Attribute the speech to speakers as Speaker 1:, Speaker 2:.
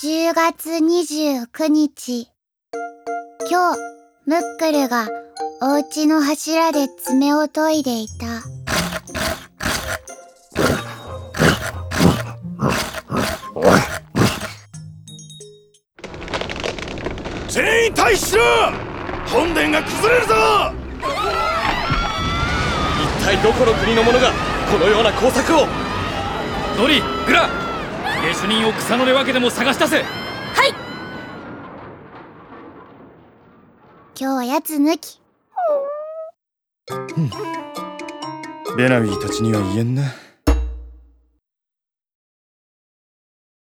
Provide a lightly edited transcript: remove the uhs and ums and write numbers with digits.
Speaker 1: 10月29日。今日、ムックルがお家の柱で爪を研いでいた。
Speaker 2: 全員退避しろ！本殿が崩れるぞ！
Speaker 3: 一体どこの国の者がこのような工作を。
Speaker 4: ドリ、グラ、下手人を草の根分けでも探し出せ。はい。
Speaker 1: 今日はやつ抜き。
Speaker 2: ベナミーたちには言えんな。